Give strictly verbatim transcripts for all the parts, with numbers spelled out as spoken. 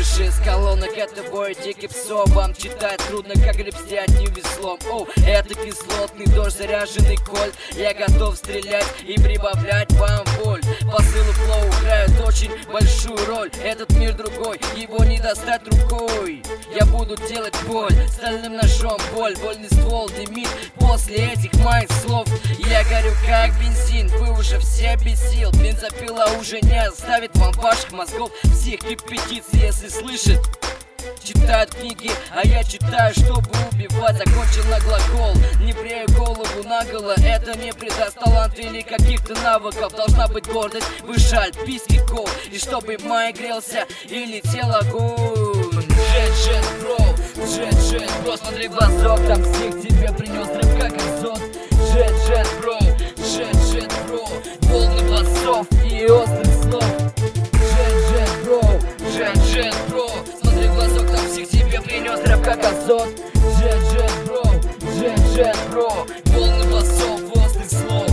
Выше с колонок это бой дикий псов. Вам читать трудно, как гребсти одним веслом. О, это кислотный дождь, заряженный кольт. Я готов стрелять и прибавлять вам боль. Посылы флоу играют очень большую роль. Этот мир другой, его не достать рукой. Я буду делать боль стальным ножом. Боль, больный ствол дымит после этих моих слов. Я горю как бензин, вы уже все без сил. Бензопила уже не оставит вам ваших мозгов. Всех кипятится, если слышит. Читают книги, а я читаю, чтобы убивать. Закончил на глагол, не брею голову наголо. Это не придаст талант или каких-то навыков. Должна быть гордость выше альпийских гор. И чтобы май грелся и летел огонь. Джет, джет, бро, джет, джет, бро. Смотри в глазок, там всех тебе принес рэп как азот. Джет, джет, бро, джет, джет, бро. Волны басов и острых слов. Джет, джет, бро, джет, джет, бро. Смотри в глазок, там всех тебе принес рэп как азот. Джет, джет, бро, джет, джет, бро. Волны басов, острых слов.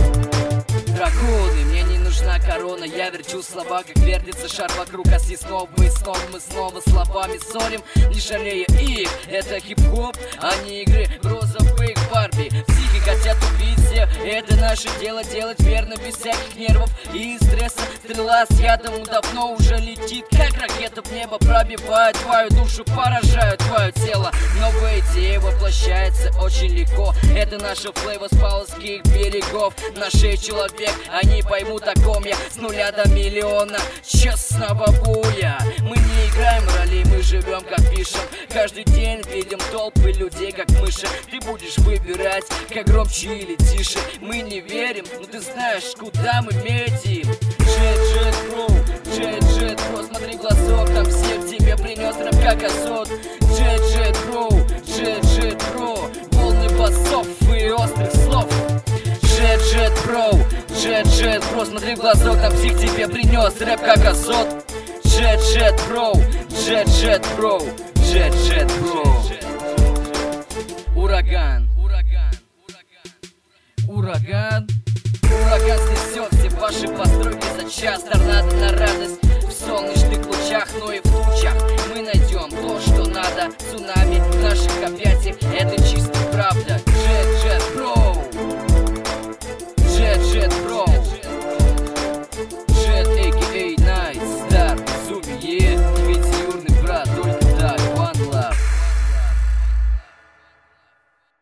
Драконы, мне не нужна корона. Я верчу слова, как вертится шар вокруг оси. Снова и снова мы снова словами ссорим, не жалея их. Это хип-хоп, а не игры в розовых Барби. Психи хотят убить всех, это наше дело. Делать верно, без всяких нервов и стресса. Стрела с ядом давно уже летит, как ракета в небо. Пробивает твою душу, поражает твое тело. Новая идея воплощается очень легко. Это наша флейва с палских берегов. На шее человек, они поймут, о ком я. С нуля до миллиона честного боя. Мы не играем роли, мы живем как пишем. Каждый день видим толпы людей, как мыши. Ты будешь выбирать, как громче или тише. Мы не верим, но ты знаешь, куда мы метим. Джет, джет, бро, джет, джет, бро. Смотри в глазок, там всех тебе принес рэп как азот. Джет, джет, бро, джет, джет, бро. Волны басов и острых слов. Джет, джет, бро, джет, джет, бро. Смотри в глазок, там псих тебе принес рэп как азот. Джет, джет, бро, джет, джет, бро. Джет, джет, бро. Ураган, ураган, ураган. Ураган снесет все ваши постройки за час. Торнадо на радость в солнечных лучах, но и в тучах. Мы найдем то, что надо. Цунами в наших объятиях. Это